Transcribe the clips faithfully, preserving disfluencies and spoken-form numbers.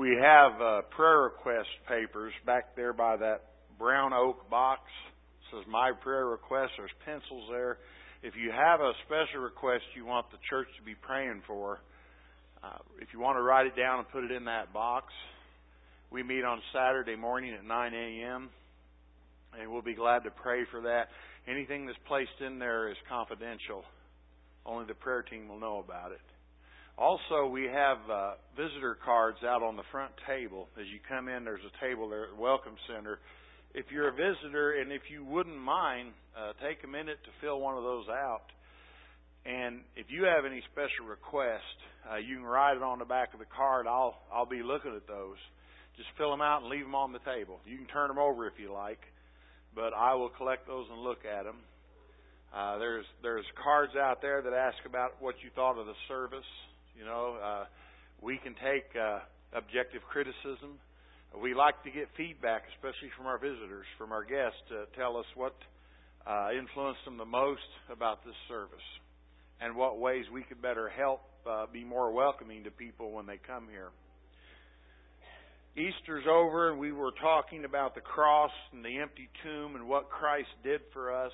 We have uh, prayer request papers back there by that brown oak box. It says My Prayer Request. There's pencils there. If you have a special request you want the church to be praying for, uh, if you want to write it down and put it in that box. We meet on Saturday morning at nine a.m. and we'll be glad to pray for that. Anything that's placed in there is confidential. Only the prayer team will know about it. Also, we have uh, visitor cards out on the front table. As you come in, there's a table there at the Welcome Center. If you're a visitor and if you wouldn't mind, uh, take a minute to fill one of those out. And if you have any special request, uh, you can write it on the back of the card. I'll I'll be looking at those. Just fill them out and leave them on the table. You can turn them over if you like, but I will collect those and look at them. Uh, there's there's cards out there that ask about what you thought of the service. You know, uh, we can take uh, objective criticism. We like to get feedback, especially from our visitors, from our guests, to tell us what uh, influenced them the most about this service and what ways we could better help uh, be more welcoming to people when they come here. Easter's over, and we were talking about the cross and the empty tomb and what Christ did for us.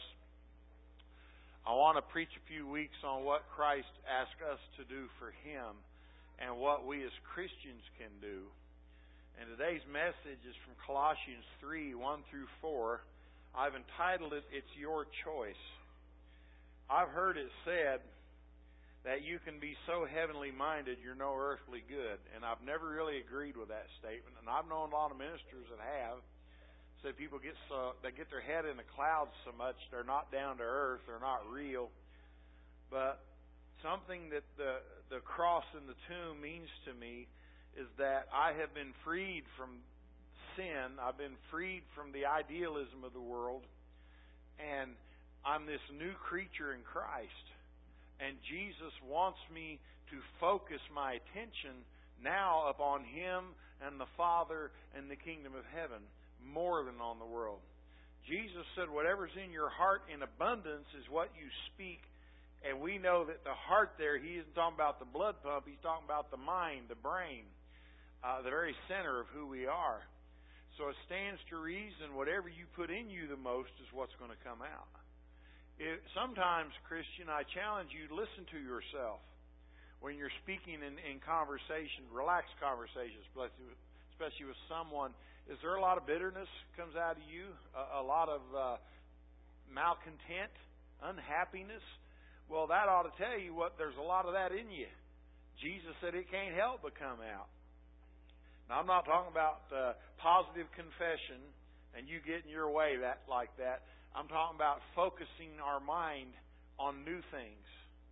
I want to preach a few weeks on what Christ asked us to do for Him and what we as Christians can do. And today's message is from Colossians three, one through four. I've entitled it, It's Your Choice. I've heard it said that you can be so heavenly minded you're no earthly good. And I've never really agreed with that statement. And I've known a lot of ministers that have. So people get so they get their head in the clouds so much they're not down to earth, they're not real. But something that the the cross and the tomb means to me is that I have been freed from sin. I've been freed from the idealism of the world, and I'm this new creature in Christ. And Jesus wants me to focus my attention now upon Him and the Father and the kingdom of heaven, more than on the world. Jesus said whatever's in your heart in abundance is what you speak. And we know that the heart there, He isn't talking about the blood pump, He's talking about the mind, the brain, uh, the very center of who we are. So it stands to reason whatever you put in you the most is what's going to come out. It, sometimes, Christian, I challenge you to listen to yourself when you're speaking in, in conversation, relaxed conversations, especially with someone. Is there a lot of bitterness comes out of you? A, a lot of uh, malcontent, unhappiness? Well, that ought to tell you what there's a lot of that in you. Jesus said it can't help but come out. Now, I'm not talking about uh, positive confession and you getting your way that like that. I'm talking about focusing our mind on new things.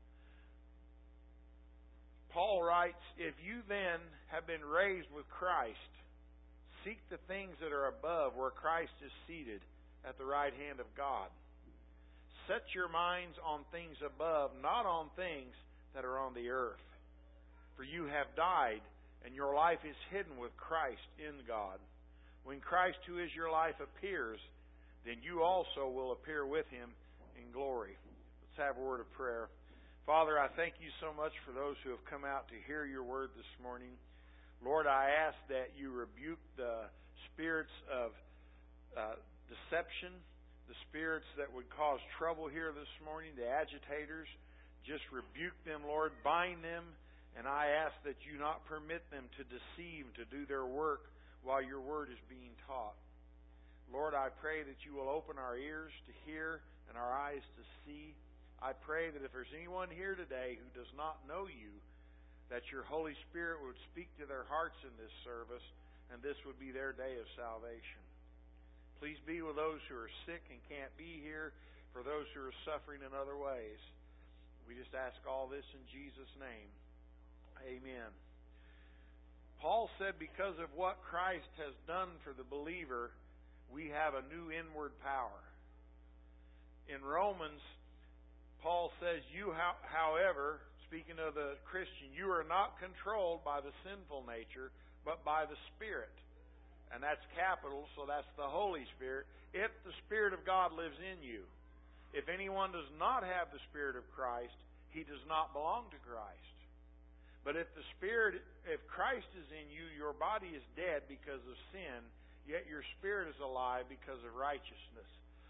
Paul writes, if you then have been raised with Christ, seek the things that are above where Christ is seated at the right hand of God. Set your minds on things above, not on things that are on the earth. For you have died, and your life is hidden with Christ in God. When Christ, who is your life, appears, then you also will appear with Him in glory. Let's have a word of prayer. Father, I thank You so much for those who have come out to hear Your word this morning. Lord, I ask that You rebuke the spirits of uh, deception, the spirits that would cause trouble here this morning, the agitators. Just rebuke them, Lord. Bind them. And I ask that You not permit them to deceive, to do their work while Your word is being taught. Lord, I pray that You will open our ears to hear and our eyes to see. I pray that if there's anyone here today who does not know You, that Your Holy Spirit would speak to their hearts in this service, and this would be their day of salvation. Please be with those who are sick and can't be here, for those who are suffering in other ways. We just ask all this in Jesus' name. Amen. Paul said because of what Christ has done for the believer, we have a new inward power. In Romans, Paul says, you, however, speaking of the Christian, you are not controlled by the sinful nature, but by the Spirit. And that's capital, so that's the Holy Spirit. If the Spirit of God lives in you. If anyone does not have the Spirit of Christ, he does not belong to Christ. But if the Spirit, if Christ is in you, your body is dead because of sin, yet your spirit is alive because of righteousness.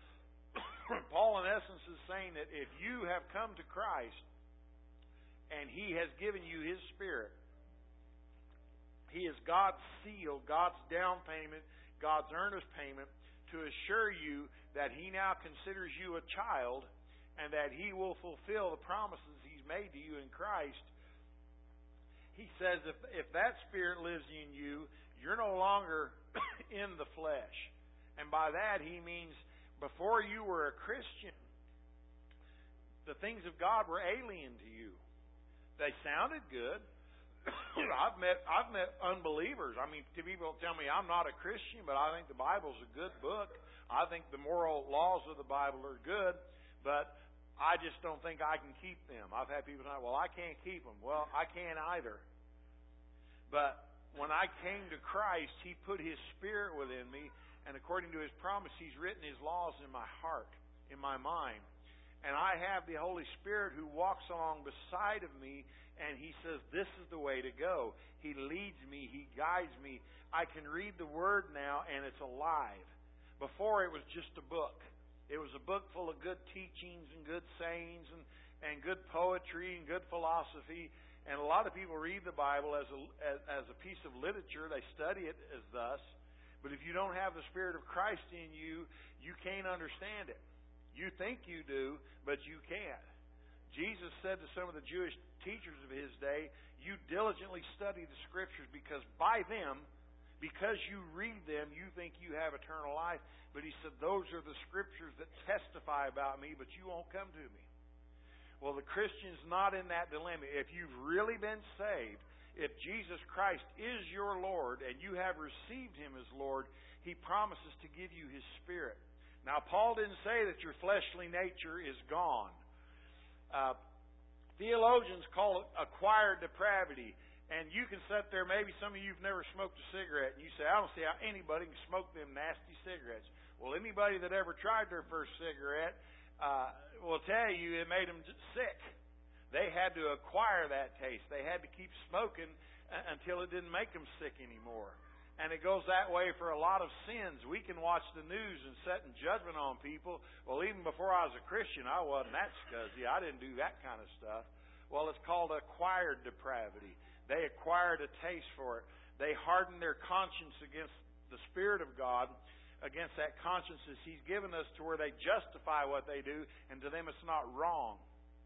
Paul, in essence, is saying that if you have come to Christ and He has given you His Spirit, He is God's seal, God's down payment, God's earnest payment to assure you that He now considers you a child and that He will fulfill the promises He's made to you in Christ. He says if, if that Spirit lives in you, you're no longer in the flesh. And by that He means before you were a Christian, the things of God were alien to you. They sounded good. I've met I've met unbelievers. I mean, people tell me I'm not a Christian, but I think the Bible's a good book. I think the moral laws of the Bible are good, but I just don't think I can keep them. I've had people say, well, I can't keep them. Well, I can't either. But when I came to Christ, He put His Spirit within me, and according to His promise, He's written His laws in my heart, in my mind. And I have the Holy Spirit who walks along beside of me, and He says, this is the way to go. He leads me. He guides me. I can read the Word now, and it's alive. Before, it was just a book. It was a book full of good teachings and good sayings and, and good poetry and good philosophy. And a lot of people read the Bible as a, as, as a piece of literature. They study it as thus. But if you don't have the Spirit of Christ in you, you can't understand it. You think you do, but you can't. Jesus said to some of the Jewish teachers of His day, you diligently study the Scriptures because by them, because you read them, you think you have eternal life. But He said, those are the Scriptures that testify about me, but you won't come to me. Well, the Christian's not in that dilemma. If you've really been saved, if Jesus Christ is your Lord and you have received Him as Lord, He promises to give you His Spirit. Now, Paul didn't say that your fleshly nature is gone. Uh, theologians call it acquired depravity. And you can sit there, maybe some of you have never smoked a cigarette, and you say, I don't see how anybody can smoke them nasty cigarettes. Well, anybody that ever tried their first cigarette uh, will tell you it made them sick. They had to acquire that taste. They had to keep smoking until it didn't make them sick anymore. And it goes that way for a lot of sins. We can watch the news and set in judgment on people. Well, even before I was a Christian, I wasn't that scuzzy. I didn't do that kind of stuff. Well, it's called acquired depravity. They acquired a taste for it. They hardened their conscience against the Spirit of God, against that conscience as He's given us, to where they justify what they do, and to them it's not wrong.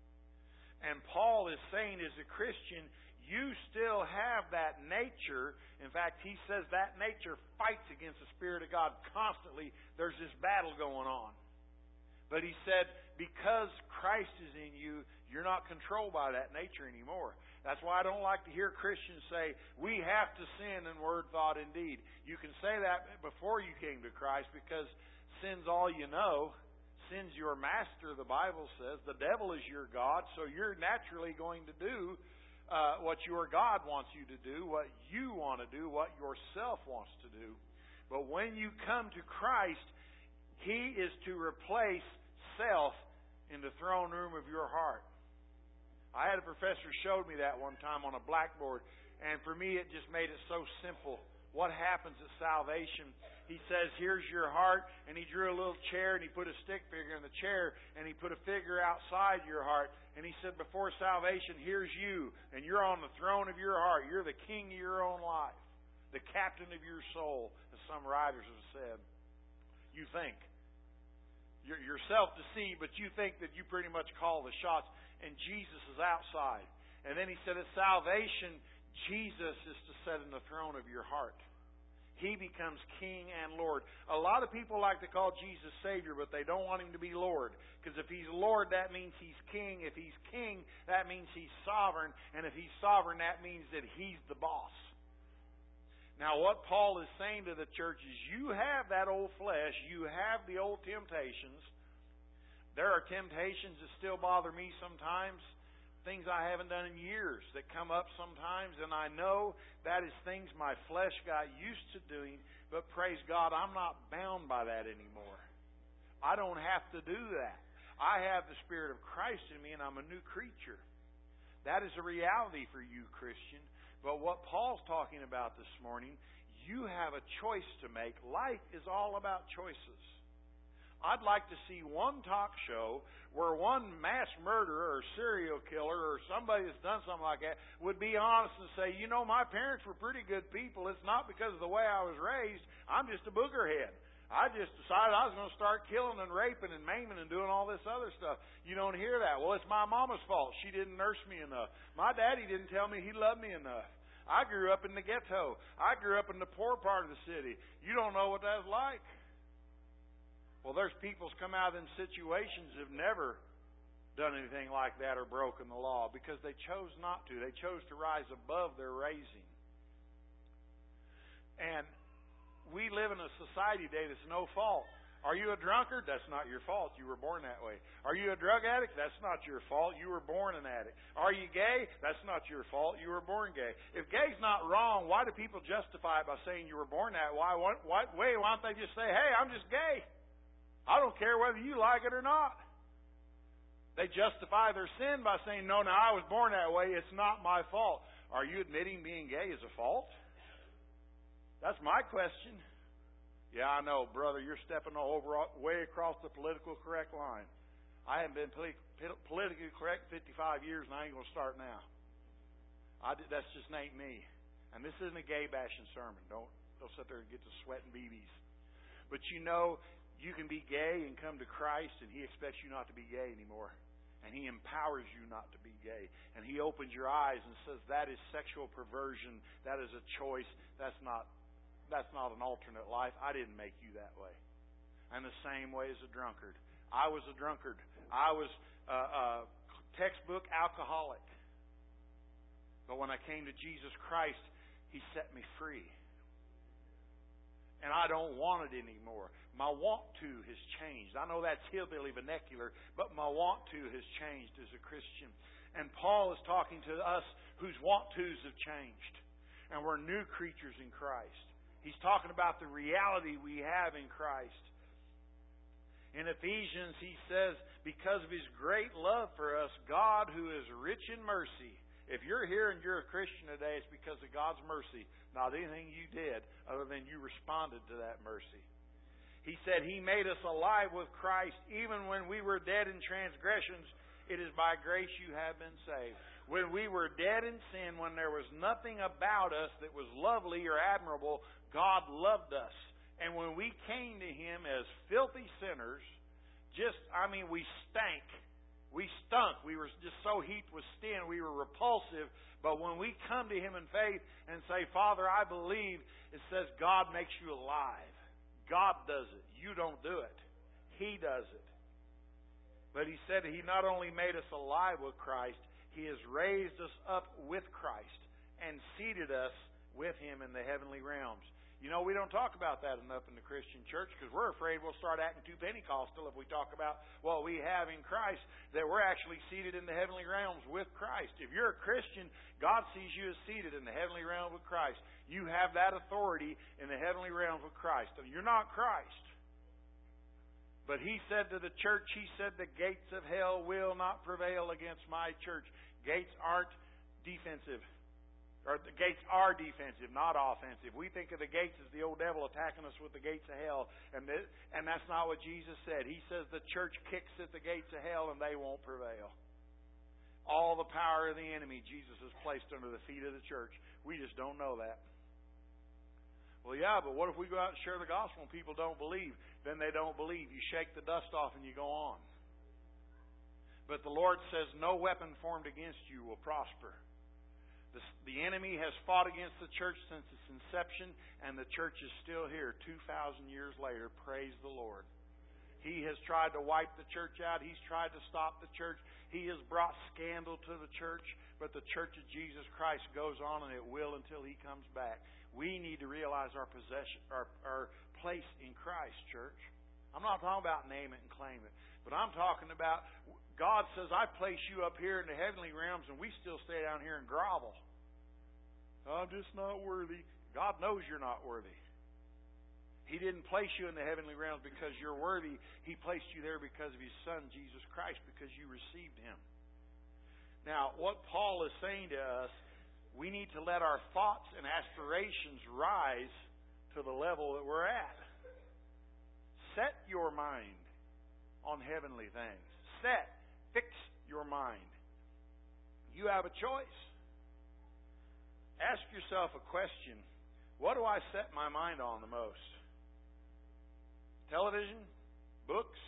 And Paul is saying, as a Christian, you still have that nature. In fact, he says that nature fights against the Spirit of God constantly. There's this battle going on. But he said, because Christ is in you, you're not controlled by that nature anymore. That's why I don't like to hear Christians say, we have to sin in word, thought, and deed. You can say that before you came to Christ, because sin's all you know. Sin's your master, the Bible says. The devil is your God, so you're naturally going to do Uh, what your God wants you to do, what you want to do, what yourself wants to do. But when you come to Christ, He is to replace self in the throne room of your heart. I had a professor showed me that one time on a blackboard, and for me it just made it so simple. What happens at salvation? He says, here's your heart, and he drew a little chair, and he put a stick figure in the chair, and he put a figure outside your heart, and he said, before salvation, here's you, and you're on the throne of your heart. You're the king of your own life, the captain of your soul, as some writers have said. You think. You're, you're self-deceived, but you think that you pretty much call the shots, and Jesus is outside. And then he said, at salvation, Jesus is to sit in the throne of your heart. He becomes King and Lord. A lot of people like to call Jesus Savior, but they don't want Him to be Lord. Because if He's Lord, that means He's King. If He's King, that means He's sovereign. And if He's sovereign, that means that He's the boss. Now, what Paul is saying to the church is, you have that old flesh. You have the old temptations. There are temptations that still bother me sometimes. Things I haven't done in years that come up sometimes, and I know that is things my flesh got used to doing, but praise God, I'm not bound by that anymore. I don't have to do that. I have the Spirit of Christ in me, and I'm a new creature. That is a reality for you, Christian. But what Paul's talking about this morning, you have a choice to make. Life is all about choices. I'd like to see one talk show where one mass murderer or serial killer or somebody that's done something like that would be honest and say, you know, my parents were pretty good people. It's not because of the way I was raised. I'm just a boogerhead. I just decided I was going to start killing and raping and maiming and doing all this other stuff. You don't hear that. Well, it's my mama's fault. She didn't nurse me enough. My daddy didn't tell me he loved me enough. I grew up in the ghetto. I grew up in the poor part of the city. You don't know what that's like. Well, there's people's come out in situations who've never done anything like that or broken the law because they chose not to. They chose to rise above their raising. And we live in a society today that's no fault. Are you a drunkard? That's not your fault. You were born that way. Are you a drug addict? That's not your fault. You were born an addict. Are you gay? That's not your fault. You were born gay. If gay's not wrong, why do people justify it by saying you were born that way? Why, why, why don't they just say, hey, I'm just gay? I don't care whether you like it or not. They justify their sin by saying, no, no, I was born that way. It's not my fault. Are you admitting being gay is a fault? That's my question. Yeah, I know, brother, you're stepping over way across the political correct line. I haven't been politically correct fifty-five years, and I ain't going to start now. I did, that's just ain't me. And this isn't a gay bashing sermon. Don't don't sit there and get to sweating B Bs. But you know, you can be gay and come to Christ, and He expects you not to be gay anymore. And He empowers you not to be gay. And He opens your eyes and says, that is sexual perversion. That is a choice. That's not that's not an alternate life. I didn't make you that way. And the same way as a drunkard. I was a drunkard. I was a, a textbook alcoholic. But when I came to Jesus Christ, He set me free. And I don't want it anymore. My want to has changed. I know that's hillbilly vernacular, but my want to has changed as a Christian. And Paul is talking to us whose want tos have changed. And we're new creatures in Christ. He's talking about the reality we have in Christ. In Ephesians, he says, because of His great love for us, God, who is rich in mercy. If you're here and you're a Christian today, it's because of God's mercy, not anything you did, other than you responded to that mercy. He said He made us alive with Christ even when we were dead in transgressions. It is by grace you have been saved. When we were dead in sin, when there was nothing about us that was lovely or admirable, God loved us. And when we came to Him as filthy sinners, just, I mean, we stank. We stunk. We were just so heaped with sin. We were repulsive. But when we come to Him in faith and say, Father, I believe, it says God makes you alive. God does it. You don't do it. He does it. But He said He not only made us alive with Christ, He has raised us up with Christ and seated us with Him in the heavenly realms. You know, we don't talk about that enough in the Christian church because we're afraid we'll start acting too Pentecostal if we talk about what we have in Christ, that we're actually seated in the heavenly realms with Christ. If you're a Christian, God sees you as seated in the heavenly realm with Christ. You have that authority in the heavenly realms with Christ. You're not Christ. But He said to the church, He said, the gates of hell will not prevail against my church. Gates aren't defensive. Or the gates are defensive, not offensive. We think of the gates as the old devil attacking us with the gates of hell. And this, and that's not what Jesus said. He says the church kicks at the gates of hell and they won't prevail. All the power of the enemy Jesus has placed under the feet of the church. We just don't know that. Well, yeah, but what if we go out and share the gospel and people don't believe? Then they don't believe. You shake the dust off and you go on. But the Lord says no weapon formed against you will prosper. The, the enemy has fought against the church since its inception, and the church is still here two thousand years later. Praise the Lord. He has tried to wipe the church out. He's tried to stop the church. He has brought scandal to the church, but the church of Jesus Christ goes on, and it will until He comes back. We need to realize our possession, our, our place in Christ, church. I'm not talking about name it and claim it, but I'm talking about God says, I place you up here in the heavenly realms, and we still stay down here and grovel. I'm just not worthy. God knows you're not worthy. He didn't place you in the heavenly realms because you're worthy. He placed you there because of His Son, Jesus Christ, because you received Him. Now, what Paul is saying to us, we need to let our thoughts and aspirations rise to the level that we're at. Set your mind on heavenly things. Set, fix your mind. You have a choice. Ask yourself a question. What do I set my mind on the most? Television? Books?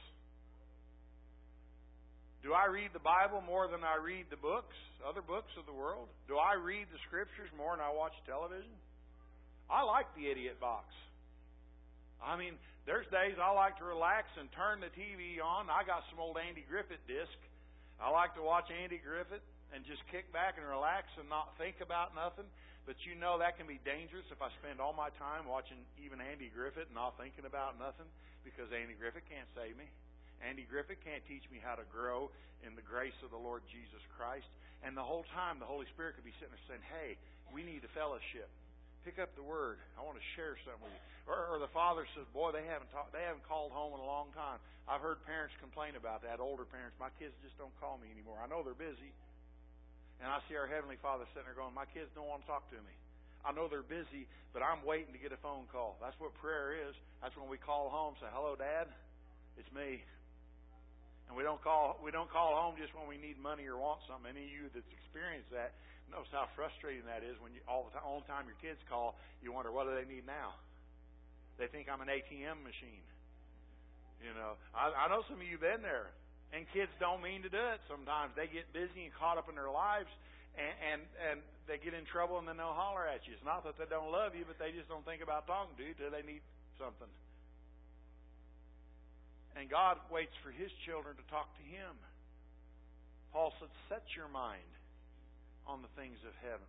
Do I read the Bible more than I read the books, other books of the world? Do I read the Scriptures more than I watch television? I like the idiot box. I mean, there's days I like to relax and turn the T V on. I got some old Andy Griffith disc. I like to watch Andy Griffith and just kick back and relax and not think about nothing. But you know that can be dangerous if I spend all my time watching even Andy Griffith and not thinking about nothing, because Andy Griffith can't save me. Andy Griffith can't teach me how to grow in the grace of the Lord Jesus Christ. And the whole time the Holy Spirit could be sitting there saying, hey, we need a fellowship. Pick up the Word. I want to share something with you. Or, or the father says, boy, they haven't talked, they haven't called home in a long time. I've heard parents complain about that, older parents. My kids just don't call me anymore. I know they're busy. And I see our Heavenly Father sitting there going, my kids don't want to talk to me. I know they're busy, but I'm waiting to get a phone call. That's what prayer is. That's when we call home and say, hello, Dad. It's me. And we don't call we don't call home just when we need money or want something. Any of you that's experienced that knows how frustrating that is when you all the time, all the time your kids call, you wonder, what do they need now? They think I'm an A T M machine. You know, I, I know some of you have been there. And kids don't mean to do it sometimes. They get busy and caught up in their lives, and, and, and they get in trouble, and then they'll holler at you. It's not that they don't love you, but they just don't think about talking to you till they need something. And God waits for His children to talk to Him. Paul said, set your mind on the things of heaven.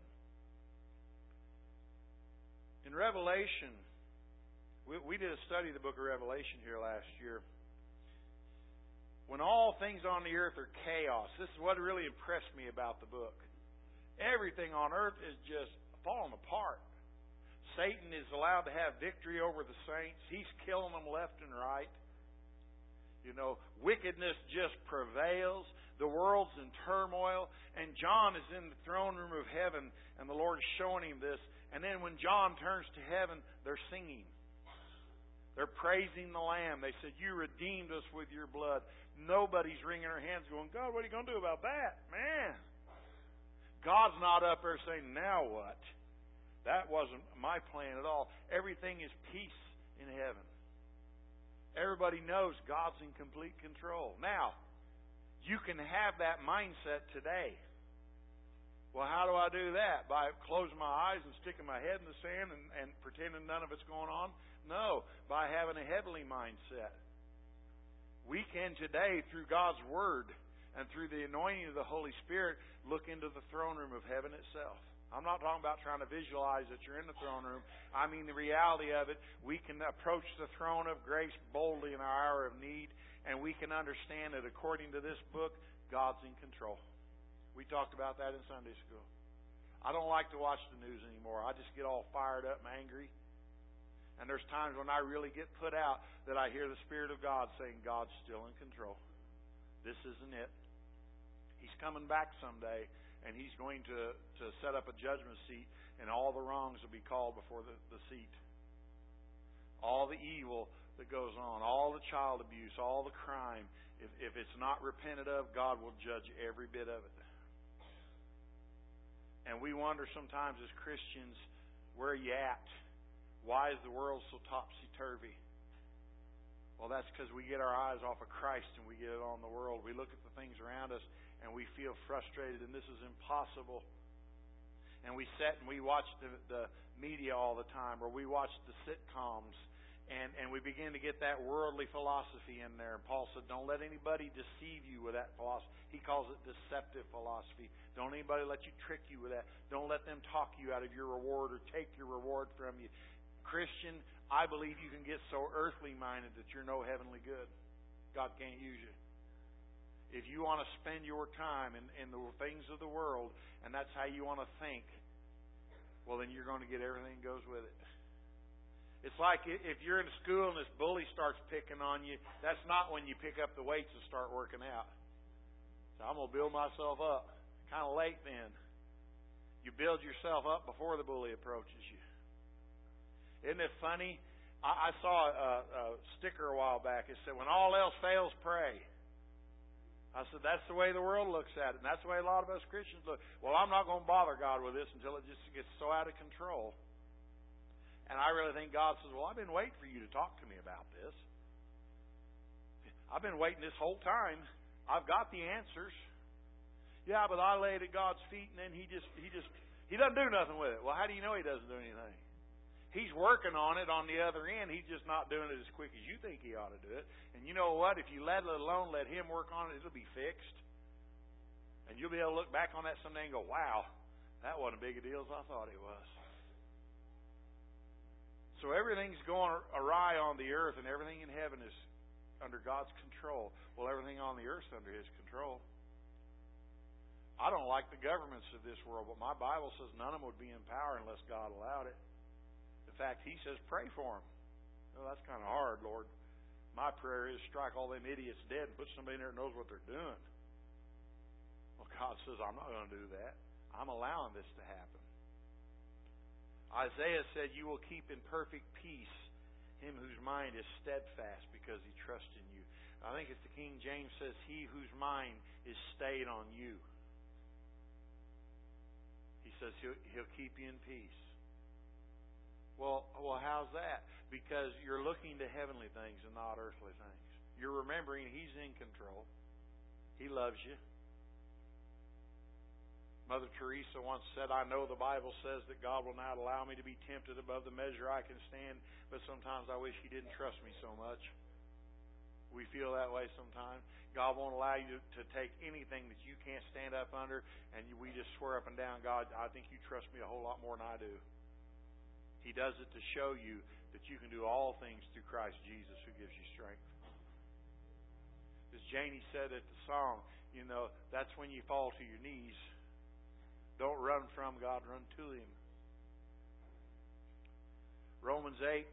In Revelation, we, we did a study of the book of Revelation here last year. When all things on the earth are chaos, this is what really impressed me about the book. Everything on earth is just falling apart. Satan is allowed to have victory over the saints. He's killing them left and right. You know, wickedness just prevails. The world's in turmoil. And John is in the throne room of heaven, and the Lord is showing him this. And then when John turns to heaven, they're singing. They're praising the Lamb. They said, you redeemed us with your blood. Nobody's wringing their hands going, God, what are you going to do about that? Man. God's not up there saying, now what? That wasn't my plan at all. Everything is peace in heaven. Everybody knows God's in complete control. Now, you can have that mindset today. Well, how do I do that? By closing my eyes and sticking my head in the sand and, and pretending none of it's going on? No, by having a heavenly mindset. We can today, through God's Word and through the anointing of the Holy Spirit, look into the throne room of heaven itself. I'm not talking about trying to visualize that you're in the throne room. I mean the reality of it. We can approach the throne of grace boldly in our hour of need, and we can understand that according to this book, God's in control. We talked about that in Sunday school. I don't like to watch the news anymore. I just get all fired up and angry. And there's times when I really get put out that I hear the Spirit of God saying, God's still in control. This isn't it. He's coming back someday, and He's going to, to set up a judgment seat, and all the wrongs will be called before the, the seat. All the evil that goes on, all the child abuse, all the crime, if, if it's not repented of, God will judge every bit of it. And we wonder sometimes as Christians, where are you at? Why is the world so topsy-turvy? Well, that's because we get our eyes off of Christ and we get it on the world. We look at the things around us and we feel frustrated and this is impossible. And we sit and we watch the, the media all the time, or we watch the sitcoms, and, and we begin to get that worldly philosophy in there. And Paul said, don't let anybody deceive you with that philosophy. He calls it deceptive philosophy. Don't anybody let you trick you with that. Don't let them talk you out of your reward or take your reward from you. Christian, I believe you can get so earthly minded that you're no heavenly good. God can't use you. If you want to spend your time in, in the things of the world, and that's how you want to think, well, then you're going to get everything that goes with it. It's like if you're in school and this bully starts picking on you, that's not when you pick up the weights and start working out. So I'm going to build myself up. kind of late then. You build yourself up before the bully approaches you. Isn't it funny? I, I saw a, a sticker a while back. It said, when all else fails, pray. I said, that's the way the world looks at it. And that's the way a lot of us Christians look. Well, I'm not going to bother God with this until it just gets so out of control. And I really think God says, well, I've been waiting for you to talk to me about this. I've been waiting this whole time. I've got the answers. Yeah, but I lay it at God's feet, and then He just He just He doesn't do nothing with it. Well, how do you know He doesn't do anything? He's working on it on the other end. He's just not doing it as quick as you think He ought to do it. And you know what? If you let it alone, let Him work on it, it'll be fixed. And you'll be able to look back on that someday and go, wow, that wasn't as big a deal as I thought it was. So everything's going awry on the earth, and everything in heaven is under God's control. Well, everything on the earth is under His control. I don't like the governments of this world, but my Bible says none of them would be in power unless God allowed it. In fact, He says pray for them. Well, that's kind of hard, Lord. My prayer is strike all them idiots dead and put somebody in there that knows what they're doing. Well, God says I'm not going to do that. I'm allowing this to happen. Isaiah said, you will keep in perfect peace him whose mind is steadfast because he trusts in you. I think it's the King James says, he whose mind is stayed on you. He says he'll, he'll keep you in peace. Well, well, how's that? Because you're looking to heavenly things and not earthly things. You're remembering He's in control. He loves you. Mother Teresa once said, I know the Bible says that God will not allow me to be tempted above the measure I can stand, but sometimes I wish He didn't trust me so much. We feel that way sometimes. God won't allow you to, to take anything that you can't stand up under, and you, we just swear up and down, God, I think you trust me a whole lot more than I do. He does it to show you that you can do all things through Christ Jesus who gives you strength. As Janie said at the song, you know, that's when you fall to your knees. Don't run from God, run to Him. Romans eight,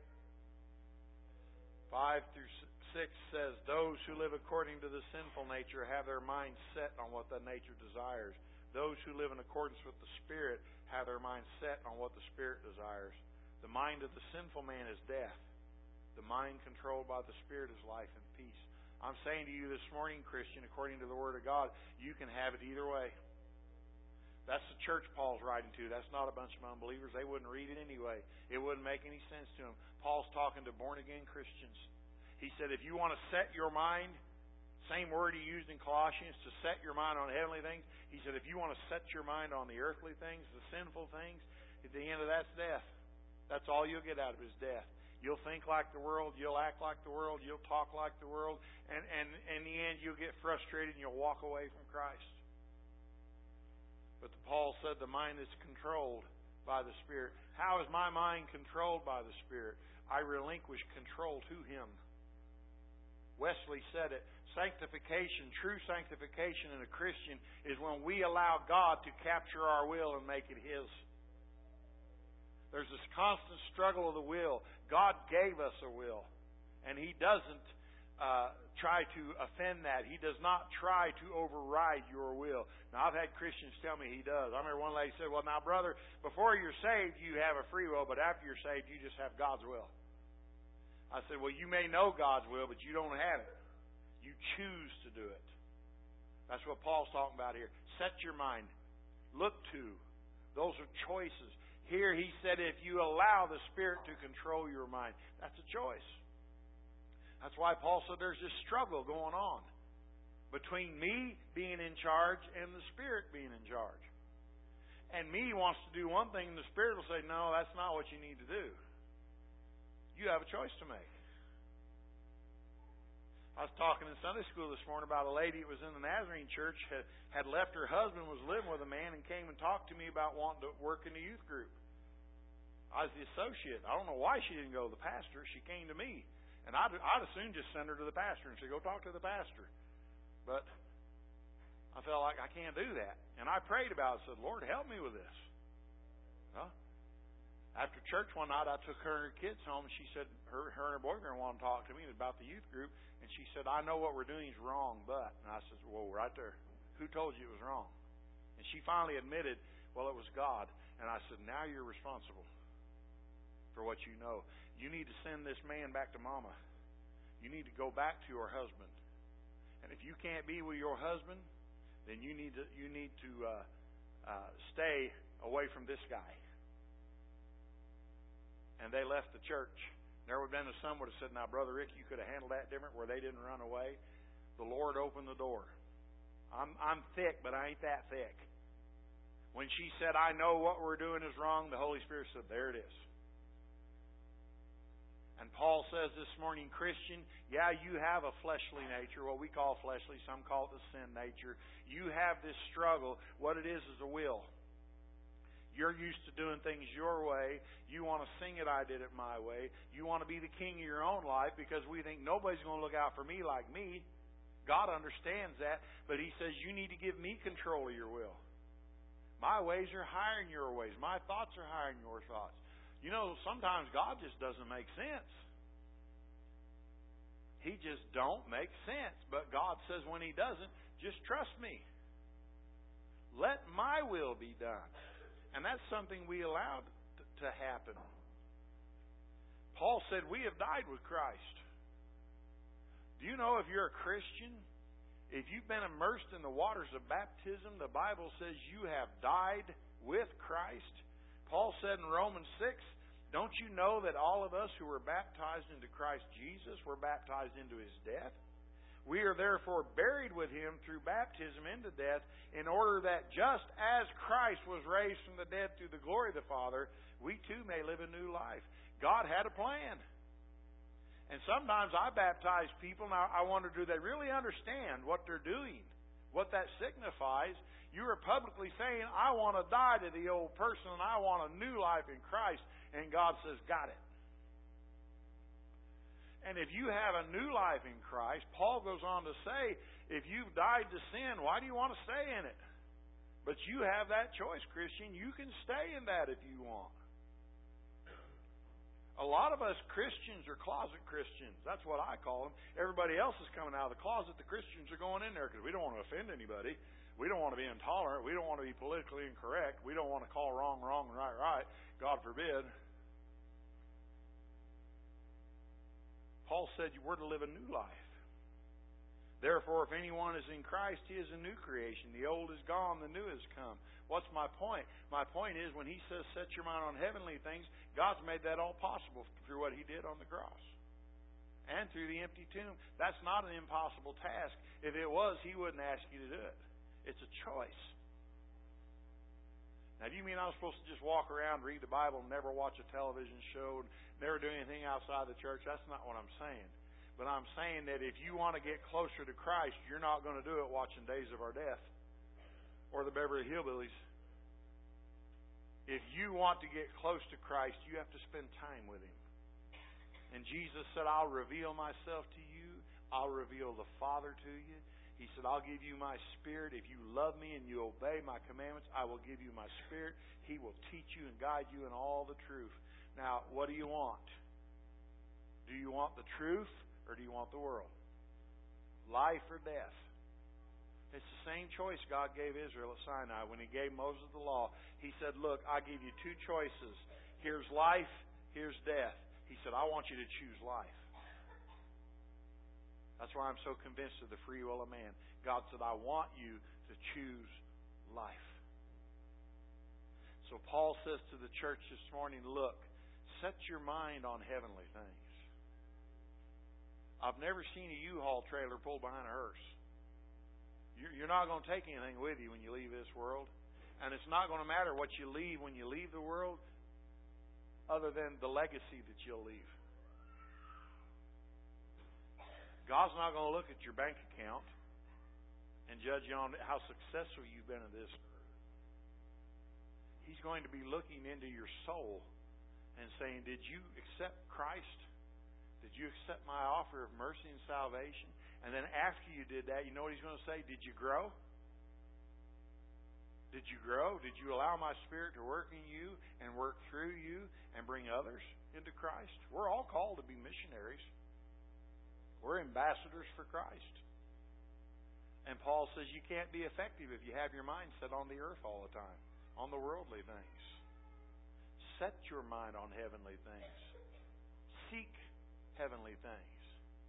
five through six says, those who live according to the sinful nature have their mind set on what the nature desires. Those who live in accordance with the Spirit have their mind set on what the Spirit desires. The mind of the sinful man is death. The mind controlled by the Spirit is life and peace. I'm saying to you this morning, Christian, according to the Word of God, you can have it either way. That's the church Paul's writing to. That's not a bunch of unbelievers. They wouldn't read it anyway. It wouldn't make any sense to them. Paul's talking to born-again Christians. He said, if you want to set your mind, same word he used in Colossians, to set your mind on heavenly things. He said, if you want to set your mind on the earthly things, the sinful things, at the end of that's death. That's all you'll get out of it is death. You'll think like the world. You'll act like the world. You'll talk like the world. And, and in the end, you'll get frustrated and you'll walk away from Christ. But Paul said the mind is controlled by the Spirit. How is my mind controlled by the Spirit? I relinquish control to Him. Wesley said it. Sanctification, true sanctification in a Christian is when we allow God to capture our will and make it His. There's this constant struggle of the will. God gave us a will, and He doesn't uh, try to offend that. He does not try to override your will. Now, I've had Christians tell me He does. I remember one lady said, well, now, brother, before you're saved, you have a free will, but after you're saved, you just have God's will. I said, well, you may know God's will, but you don't have it. You choose to do it. That's what Paul's talking about here. Set your mind. Look to. Those are choices. Here he said, if you allow the Spirit to control your mind, that's a choice. That's why Paul said there's this struggle going on between me being in charge and the Spirit being in charge. And me wants to do one thing, and the Spirit will say, no, that's not what you need to do. You have a choice to make. I was talking in Sunday school this morning about a lady that was in the Nazarene church, had, had left her husband, was living with a man, and came and talked to me about wanting to work in the youth group. I was the associate. I don't know why she didn't go to the pastor. She came to me. And I'd, I'd as soon just send her to the pastor and say, go talk to the pastor. But I felt like I can't do that. And I prayed about it and said, Lord, help me with this. Well, after church one night, I took her and her kids home, and she said her, her and her boyfriend wanted to talk to me about the youth group. And she said, I know what we're doing is wrong, but... And I said, well, right there. Who told you it was wrong? And she finally admitted, well, it was God. And I said, now you're responsible for what you know. You need to send this man back to Mama. You need to go back to your husband. And if you can't be with your husband, then you need to you need to uh, uh, stay away from this guy. And they left the church. There would have been some would have said, now, Brother Rick, you could have handled that different where they didn't run away. The Lord opened the door. I'm I'm thick, but I ain't that thick. When she said, I know what we're doing is wrong, the Holy Spirit said, there it is. And Paul says this morning, Christian, yeah, you have a fleshly nature, what we call fleshly, some call it the sin nature. You have this struggle. What it is is a will. You're used to doing things your way. You want to sing it, I did it my way. You want to be the king of your own life because we think nobody's going to look out for me like me. God understands that, but He says you need to give me control of your will. My ways are higher than your ways. My thoughts are higher than your thoughts. You know, sometimes God just doesn't make sense. He just don't make sense. But God says when He doesn't, just trust me. Let my will be done. And that's something we allowed to happen. Paul said we have died with Christ. Do you know if you're a Christian, if you've been immersed in the waters of baptism, the Bible says you have died with Christ. Paul said in Romans six, don't you know that all of us who were baptized into Christ Jesus were baptized into His death? We are therefore buried with Him through baptism into death, in order that just as Christ was raised from the dead through the glory of the Father, we too may live a new life. God had a plan. And sometimes I baptize people. Now, I wonder, do they really understand what they're doing? What that signifies? You are publicly saying, I want to die to the old person and I want a new life in Christ. And God says, got it. And if you have a new life in Christ, Paul goes on to say, if you've died to sin, why do you want to stay in it? But you have that choice, Christian. You can stay in that if you want. A lot of us Christians are closet Christians. That's what I call them. Everybody else is coming out of the closet. The Christians are going in there because we don't want to offend anybody. We don't want to be intolerant. We don't want to be politically incorrect. We don't want to call wrong wrong and right right. God forbid. Paul said we're to live a new life. Therefore, if anyone is in Christ, he is a new creation. The old is gone, the new has come. What's my point? My point is when He says set your mind on heavenly things, God's made that all possible through what He did on the cross. And through the empty tomb. That's not an impossible task. If it was, He wouldn't ask you to do it. It's a choice. Now, do you mean I'm supposed to just walk around, read the Bible, and never watch a television show, and never do anything outside the church? That's not what I'm saying. But I'm saying that if you want to get closer to Christ, you're not going to do it watching Days of Our Death or the Beverly Hillbillies. If you want to get close to Christ, you have to spend time with Him. And Jesus said, I'll reveal myself to you. I'll reveal the Father to you. He said, I'll give you my Spirit. If you love me and you obey my commandments, I will give you my Spirit. He will teach you and guide you in all the truth. Now, what do you want? Do you want the truth? Or do you want the world? Life or death? It's the same choice God gave Israel at Sinai when He gave Moses the law. He said, look, I give you two choices. Here's life, here's death. He said, I want you to choose life. That's why I'm so convinced of the free will of man. God said, I want you to choose life. So Paul says to the church this morning, look, set your mind on heavenly things. I've never seen a U-Haul trailer pulled behind a hearse. You're not going to take anything with you when you leave this world. And it's not going to matter what you leave when you leave the world other than the legacy that you'll leave. God's not going to look at your bank account and judge you on how successful you've been in this. He's going to be looking into your soul and saying, did you accept Christ? Did you accept my offer of mercy and salvation? And then after you did that, you know what He's going to say? Did you grow? Did you grow? Did you allow my Spirit to work in you and work through you and bring others into Christ? We're all called to be missionaries. We're ambassadors for Christ. And Paul says you can't be effective if you have your mind set on the earth all the time, on the worldly things. Set your mind on heavenly things. Seek heavenly things.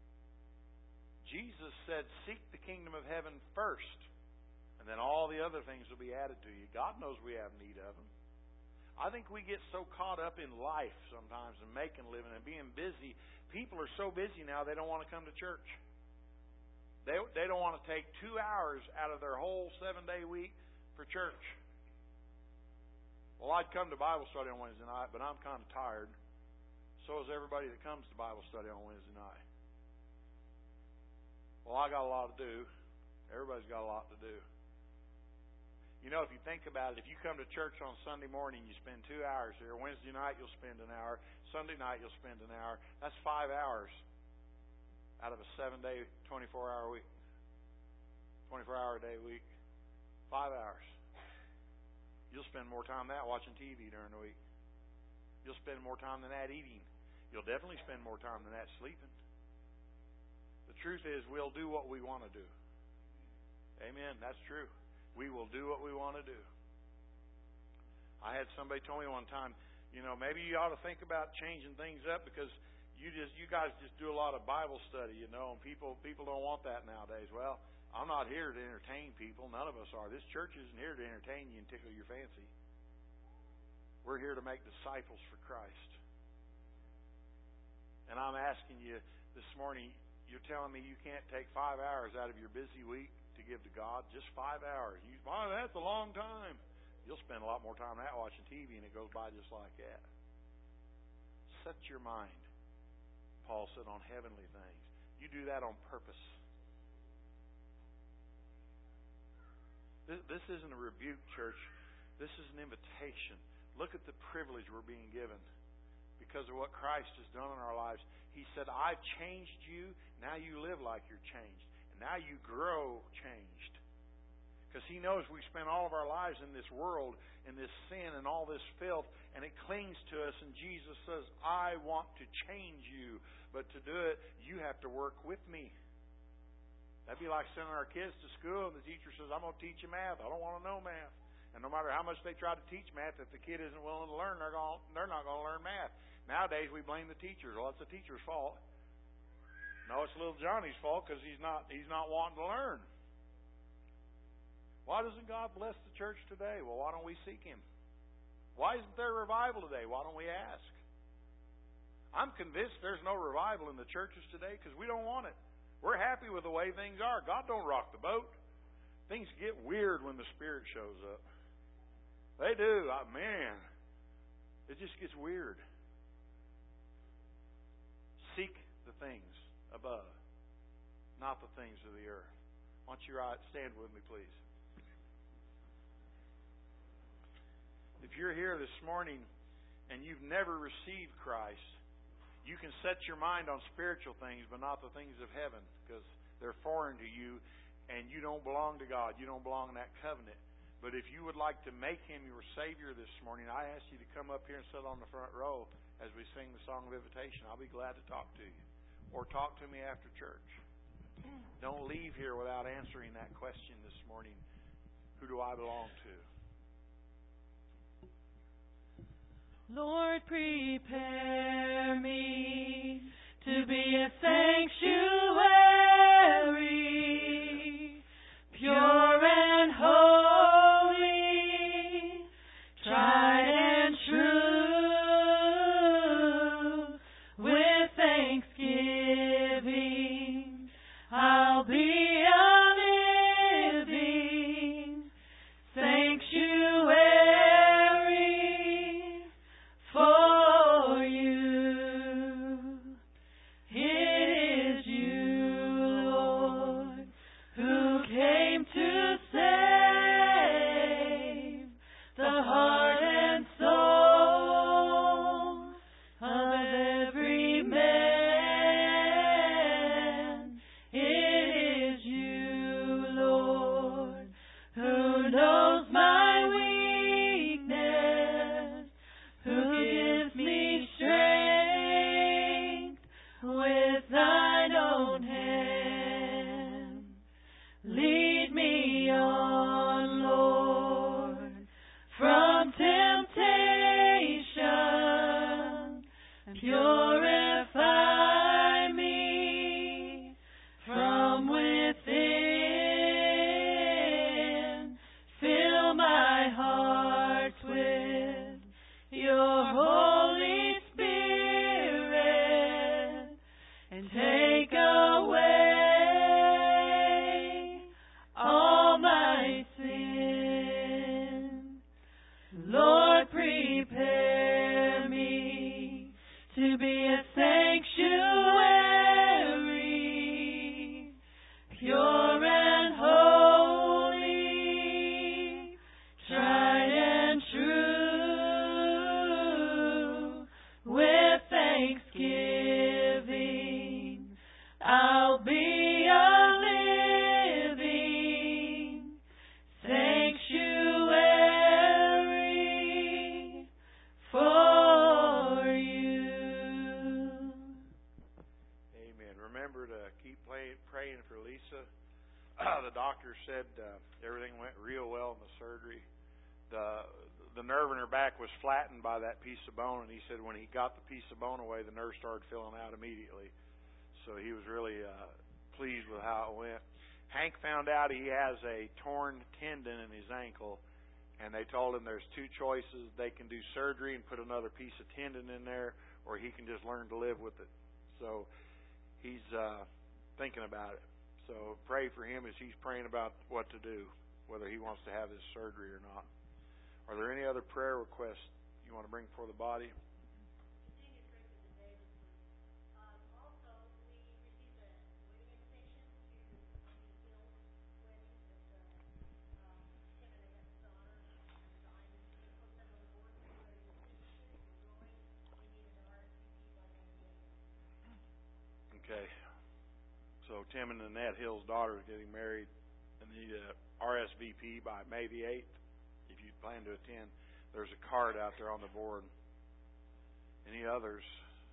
Jesus said, seek the kingdom of heaven first, and then all the other things will be added to you. God knows we have need of them. I think we get so caught up in life sometimes and making a living and being busy. People are so busy now they don't want to come to church. They they don't want to take two hours out of their whole seven-day week for church. Well, I'd come to Bible study on Wednesday night, but I'm kind of tired. So is everybody that comes to Bible study on Wednesday night. Well, I got a lot to do. Everybody's got a lot to do. You know, if you think about it, if you come to church on Sunday morning, you spend two hours here. Wednesday night, you'll spend an hour. Sunday night, you'll spend an hour. That's five hours out of a seven-day, twenty-four hour week. twenty-four hour a day week. Five hours. You'll spend more time than that watching T V during the week. You'll spend more time than that eating. You'll definitely spend more time than that sleeping. The truth is, we'll do what we want to do. Amen. That's true. We will do what we want to do. I had somebody tell me one time, you know, maybe you ought to think about changing things up because you just you guys just do a lot of Bible study, you know, and people people don't want that nowadays. Well, I'm not here to entertain people. None of us are. This church isn't here to entertain you and tickle your fancy. We're here to make disciples for Christ. And I'm asking you this morning, you're telling me you can't take five hours out of your busy week to give to God? Just five hours. You, oh, that's a long time. You'll spend a lot more time than that watching T V, and it goes by just like that. Set your mind, Paul said, on heavenly things. You do that on purpose. This, this isn't a rebuke, church. This is an invitation. Look at the privilege we're being given because of what Christ has done in our lives. He said, I've changed you. Now you live like you're changed. And now you grow changed. Because He knows we spend all of our lives in this world, in this sin and all this filth, and it clings to us. And Jesus says, I want to change you. But to do it, you have to work with me. That'd be like sending our kids to school and the teacher says, I'm going to teach you math. I don't want to know math. And no matter how much they try to teach math, if the kid isn't willing to learn, they're going, they're not going to learn math. Nowadays, we blame the teachers. Well, it's the teacher's fault. No, it's little Johnny's fault because he's not he's not wanting to learn. Why doesn't God bless the church today? Well, why don't we seek Him? Why isn't there revival today? Why don't we ask? I'm convinced there's no revival in the churches today because we don't want it. We're happy with the way things are. God don't rock the boat. Things get weird when the Spirit shows up. They do. Oh, man, it just gets weird. Seek the things above, not the things of the earth. Why don't you stand with me, please? If you're here this morning and you've never received Christ, you can set your mind on spiritual things, but not the things of heaven, because they're foreign to you, and you don't belong to God. You don't belong in that covenant. But if you would like to make Him your Savior this morning, I ask you to come up here and sit on the front row as we sing the song of invitation. I'll be glad to talk to you. Or talk to me after church. Don't leave here without answering that question this morning. Who do I belong to? Lord, prepare me to be a sanctuary, pure and holy, tried and true. With thanksgiving, I'll be a living sanctuary for you. It is you, Lord, who came to save the heart and soul of every man. It is you, Lord, who knows my weakness, who gives me strength with thine own hand. Lead from temptation and purify me from within. Fill my heart with your Holy Spirit and take away all my sin. Lord, prepare me to be a sanctuary, pure and holy, tried and true. With thanksgiving, I'll be a living sanctuary for you. Amen. Remember to keep playing, praying for Lisa. The doctor said uh, everything went real well in the surgery. The the nerve in her back was flattened by that piece of bone, and he said when he got the piece of bone away, the nerve started filling out immediately. So he was really uh, pleased with how it went. Hank found out he has a torn tendon in his ankle, and they told him there's two choices. They can do surgery and put another piece of tendon in there, or he can just learn to live with it. So he's uh, thinking about it. So pray for him as he's praying about what to do, whether he wants to have this surgery or not. Are there any other prayer requests you want to bring before the body? Okay. So Tim and Annette Hill's daughter is getting married, and the uh, R S V P by May the eighth. If you plan to attend, there's a card out there on the board. Any others?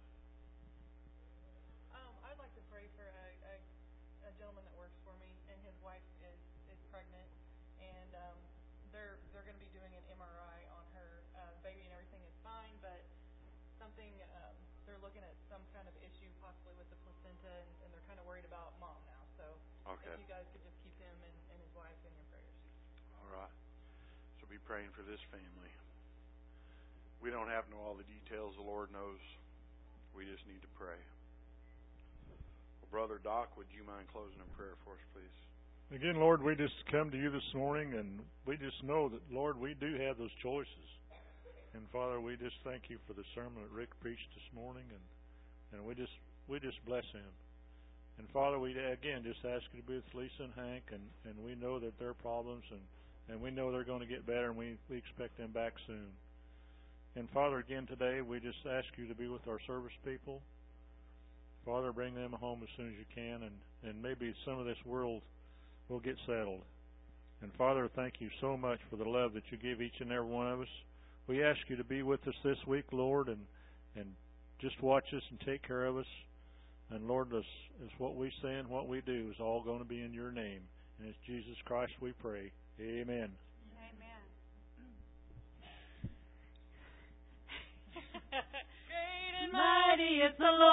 Um, I'd like to pray for a, a, a gentleman that works for me, and his wife is, is pregnant, and um, they're they're going to be doing an M R I on her uh, baby, and everything is fine, but something um, they're looking at some kind of issue possibly with the placenta, and, and they're kind of worried about mom now. So Okay. if you guys could just keep him and, and his wife in your prayers. All right. So be praying for this family. We don't have to know all the details. The Lord knows. We just need to pray. Well, Brother Doc, would you mind closing in prayer for us, please? Again, Lord, we just come to you this morning, and we just know that, Lord, we do have those choices. And Father, we just thank you for the sermon that Rick preached this morning, and and we just we just bless him. And Father, we again just ask you to be with Lisa and Hank, and, and we know that their problems, and, and we know they're going to get better, and we, we expect them back soon. And Father, again today, we just ask you to be with our service people. Father, bring them home as soon as you can, and, and maybe some of this world will get settled. And Father, thank you so much for the love that you give each and every one of us. We ask you to be with us this week, Lord, and and just watch us and take care of us. And Lord, this is what we say and what we do is all going to be in your name. And it's Jesus Christ we pray. Amen. Amen. Great and Mighty is the Lord.